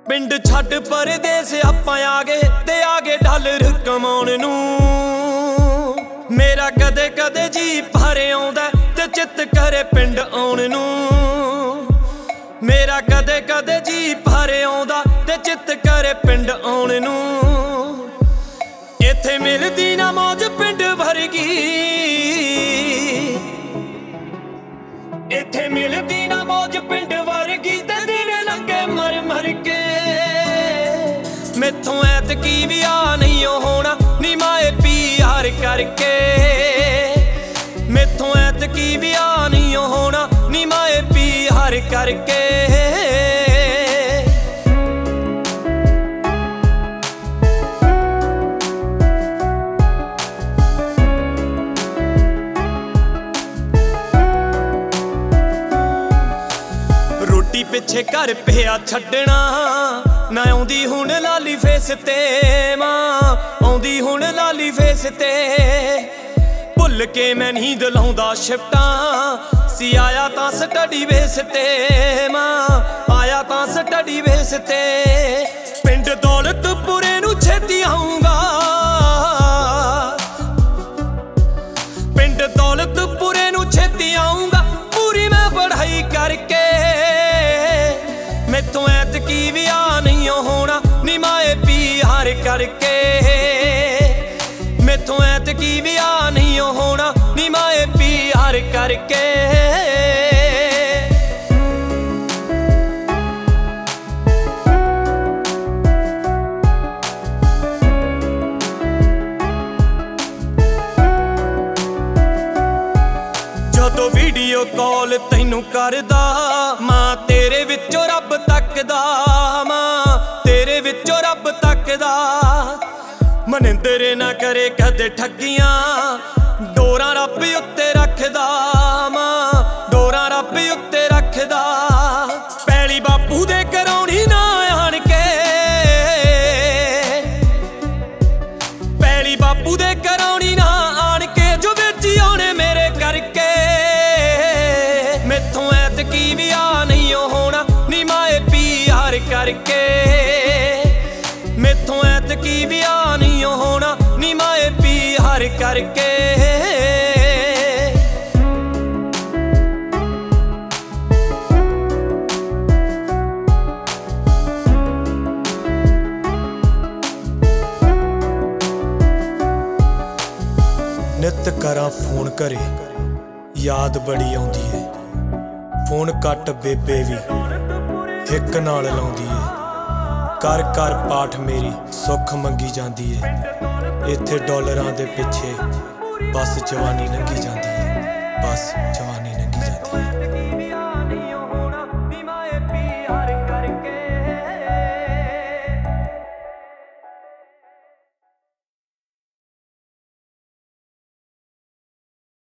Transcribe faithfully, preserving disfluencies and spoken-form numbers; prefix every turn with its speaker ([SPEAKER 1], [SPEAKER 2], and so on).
[SPEAKER 1] पिंड छड्ड परदेस आपां आ गए ते आ गए डॉलर कमाउण नूं। मेरा कदे कदे जी भरे आउंदा ते चित करे पिंड आउण नूं। मेरा कदे कदे जी भरे आउंदा ते चित करे पिंड आउण नूं। इत्थे मिलदी ना मौज पिंड वर्गी, इत्थे मिलदी ना मौज पिंड वर्गी ते दिन लंघे मर मर के। मैथों ऐतकी भी आ नहीं होना नी माए प्यार करके। मैथों ऐतकी भी आ नहीं होना नी माए प्यार करके। रोटी पिछे घर पिया छड्डना ना आउंदी हुण लाली फेस ते मां, आउंदी हुण लाली फेस ते। भुल के मैं नींद लाउंदा शिफ्टां सी आया तां स्टडी बेस ते मां, आया तां स्टडी बेस ते। पिंड दौलतपुरे नूं छेती आऊंगा, पिंड दौलतपुरे नूं छेती आऊंगा पूरी मैं पढ़ाई करके। मैथों ऐतकी भी आ नहीं होना नी माए प्यार करके। मैथों ऐतकी भी आ नहीं होना नी माए प्यार करके। जदों वीडियो कॉल तैनू करदा मां तेरे विचों रब तकदा, मां तेरे विचों रब तकदा। मनिंदर ना करे कदे ठगियां डोरां रब उत्ते रखदा, मां डोरां रब उत्ते रखदा। पैली बापू दे कराउणी ना आण के, पैली बापू दे कराउणी ना आण के जो वेची आउणे मेरे करके। मैथों ऐतकी भी आ नहीं होना नी माए प्यार करके। मैथों ऐतकी भी आ नहीं होना नी माए प्यार करके। नित करा फोन करे याद बड़ी आउंदी है, फोन कट बेबे भी हिक नाल लाउंदी है। कर कर पाठ मेरी सुख मंगी जांदी है, इत्थे डॉलरां दे पिछे बस जवानी लंघी जांदी है, बस जवानी लंघी जांदी है।